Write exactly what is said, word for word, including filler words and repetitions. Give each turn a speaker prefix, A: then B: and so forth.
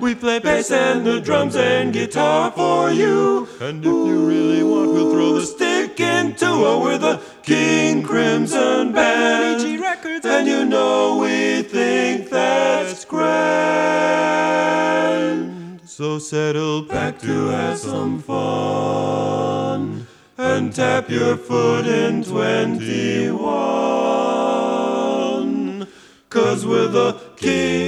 A: we play bass and the drums and guitar for you. And if you really want, we'll throw the stick into it. We're the King Crimson Band,
B: E G Records,
A: and you know we think that's grand. So settle back to have some fun and tap your foot in twenty-one, 'cause we're the King